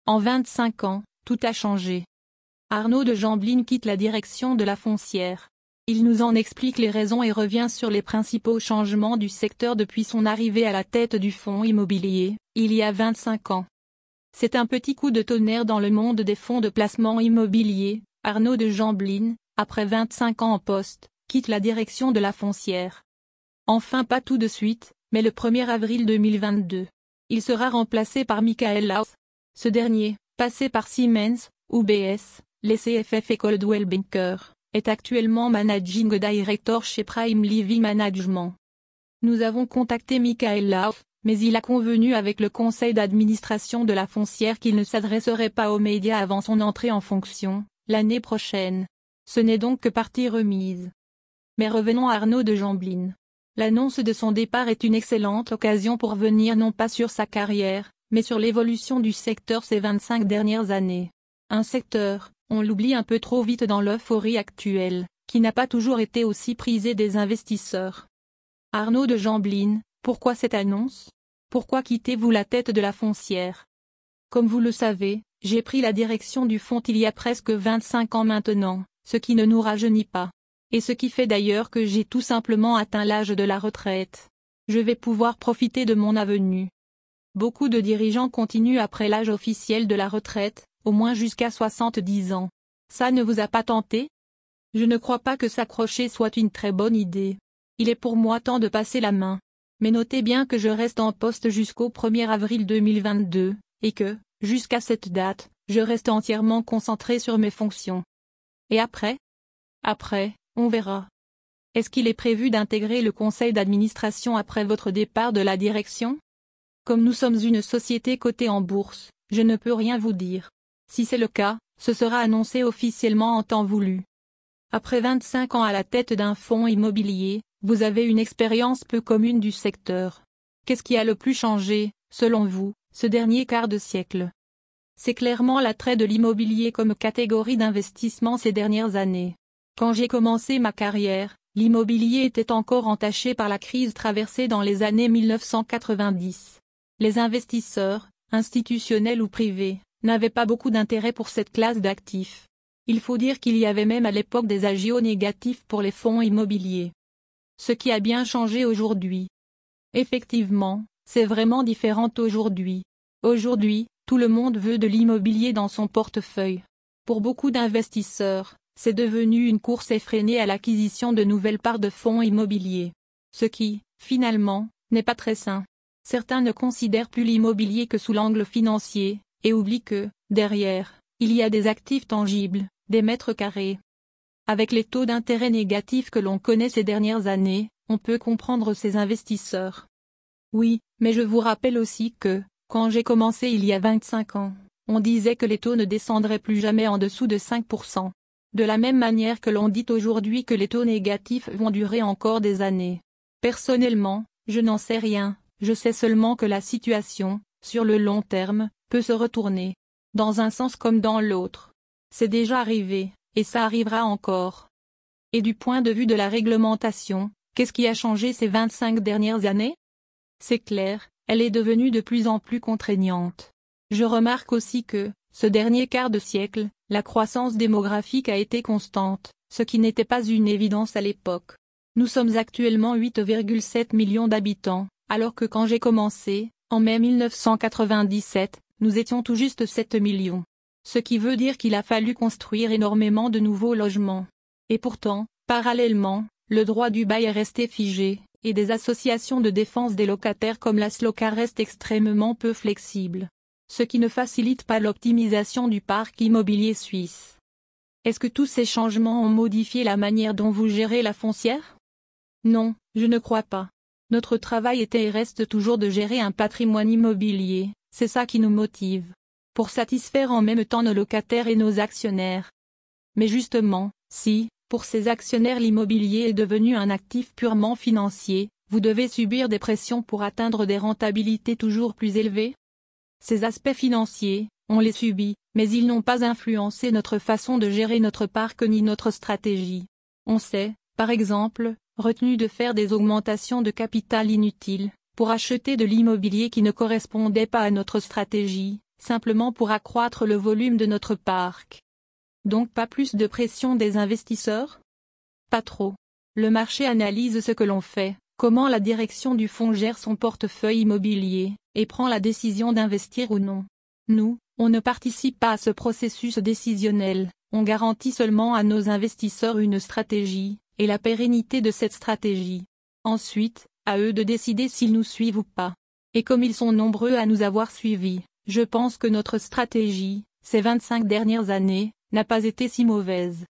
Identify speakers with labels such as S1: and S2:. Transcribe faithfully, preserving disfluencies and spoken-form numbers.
S1: En vingt-cinq ans, tout a changé. Arnaud de Gemblin quitte la direction de la foncière. Il nous en explique les raisons et revient sur les principaux changements du secteur depuis son arrivée à la tête du fonds immobilier, il y a vingt-cinq ans. C'est un petit coup de tonnerre dans le monde des fonds de placement immobilier. Arnaud de Gemblin, après vingt-cinq ans en poste, quitte la direction de la foncière. Enfin pas tout de suite, mais le premier avril deux mille vingt-deux. Il sera remplacé par Michael Laus. Ce dernier, passé par Siemens, U B S, les C F F et Coldwell Banker, est actuellement Managing Director chez Prime Living Management. Nous avons contacté Michael Laus, mais il a convenu avec le conseil d'administration de la foncière qu'il ne s'adresserait pas aux médias avant son entrée en fonction, l'année prochaine. Ce n'est donc que partie remise. Mais revenons à Arnaud de Gemblin. L'annonce de son départ est une excellente occasion pour revenir non pas sur sa carrière, mais sur l'évolution du secteur ces vingt-cinq dernières années. Un secteur, on l'oublie un peu trop vite dans l'euphorie actuelle, qui n'a pas toujours été aussi prisé des investisseurs. Arnaud de Gemblin, pourquoi cette annonce? Pourquoi quittez-vous la tête de la foncière? Comme vous le savez, j'ai pris la direction du fonds il y a presque vingt-cinq ans maintenant, ce qui ne nous rajeunit pas. Et ce qui fait d'ailleurs que j'ai tout simplement atteint l'âge de la retraite. Je vais pouvoir profiter de mon avenue. Beaucoup de dirigeants continuent après l'âge officiel de la retraite, au moins jusqu'à soixante-dix ans. Ça ne vous a pas tenté? Je ne crois pas que s'accrocher soit une très bonne idée. Il est pour moi temps de passer la main. Mais notez bien que je reste en poste jusqu'au premier avril deux mille vingt-deux, et que, jusqu'à cette date, je reste entièrement concentré sur mes fonctions. Et après? Après, on verra. Est-ce qu'il est prévu d'intégrer le conseil d'administration après votre départ de la direction? Comme nous sommes une société cotée en bourse, je ne peux rien vous dire. Si c'est le cas, ce sera annoncé officiellement en temps voulu. Après vingt-cinq ans à la tête d'un fonds immobilier, vous avez une expérience peu commune du secteur. Qu'est-ce qui a le plus changé, selon vous, ce dernier quart de siècle? C'est clairement l'attrait de l'immobilier comme catégorie d'investissement ces dernières années. Quand j'ai commencé ma carrière, l'immobilier était encore entaché par la crise traversée dans les années mille neuf cent quatre-vingt-dix. Les investisseurs, institutionnels ou privés, n'avaient pas beaucoup d'intérêt pour cette classe d'actifs. Il faut dire qu'il y avait même à l'époque des agios négatifs pour les fonds immobiliers. Ce qui a bien changé aujourd'hui. Effectivement, c'est vraiment différent aujourd'hui. Aujourd'hui, tout le monde veut de l'immobilier dans son portefeuille. Pour beaucoup d'investisseurs, c'est devenu une course effrénée à l'acquisition de nouvelles parts de fonds immobiliers. Ce qui, finalement, n'est pas très sain. Certains ne considèrent plus l'immobilier que sous l'angle financier, et oublient que, derrière, il y a des actifs tangibles, des mètres carrés. Avec les taux d'intérêt négatifs que l'on connaît ces dernières années, on peut comprendre ces investisseurs. Oui, mais je vous rappelle aussi que, quand j'ai commencé il y a vingt-cinq ans, on disait que les taux ne descendraient plus jamais en dessous de cinq pour cent. De la même manière que l'on dit aujourd'hui que les taux négatifs vont durer encore des années. Personnellement, je n'en sais rien, je sais seulement que la situation, sur le long terme, peut se retourner. Dans un sens comme dans l'autre. C'est déjà arrivé, et ça arrivera encore. Et du point de vue de la réglementation, qu'est-ce qui a changé ces vingt-cinq dernières années? C'est clair, elle est devenue de plus en plus contraignante. Je remarque aussi que, ce dernier quart de siècle, la croissance démographique a été constante, ce qui n'était pas une évidence à l'époque. Nous sommes actuellement huit virgule sept millions d'habitants, alors que quand j'ai commencé, en mai mille neuf cent quatre-vingt-dix-sept, nous étions tout juste sept millions. Ce qui veut dire qu'il a fallu construire énormément de nouveaux logements. Et pourtant, parallèlement, le droit du bail est resté figé, et des associations de défense des locataires comme la SLOCA restent extrêmement peu flexibles. Ce qui ne facilite pas l'optimisation du parc immobilier suisse. Est-ce que tous ces changements ont modifié la manière dont vous gérez la foncière? Non, je ne crois pas. Notre travail était et reste toujours de gérer un patrimoine immobilier, c'est ça qui nous motive. Pour satisfaire en même temps nos locataires et nos actionnaires. Mais justement, si, pour ces actionnaires l'immobilier est devenu un actif purement financier, vous devez subir des pressions pour atteindre des rentabilités toujours plus élevées? Ces aspects financiers, on les subit, mais ils n'ont pas influencé notre façon de gérer notre parc ni notre stratégie. On s'est, par exemple, retenu de faire des augmentations de capital inutiles, pour acheter de l'immobilier qui ne correspondait pas à notre stratégie, simplement pour accroître le volume de notre parc. Donc pas plus de pression des investisseurs? Pas trop. Le marché analyse ce que l'on fait, comment la direction du fonds gère son portefeuille immobilier, et prend la décision d'investir ou non. Nous, on ne participe pas à ce processus décisionnel, on garantit seulement à nos investisseurs une stratégie, et la pérennité de cette stratégie. Ensuite, à eux de décider s'ils nous suivent ou pas. Et comme ils sont nombreux à nous avoir suivis, je pense que notre stratégie, ces vingt-cinq dernières années, n'a pas été si mauvaise.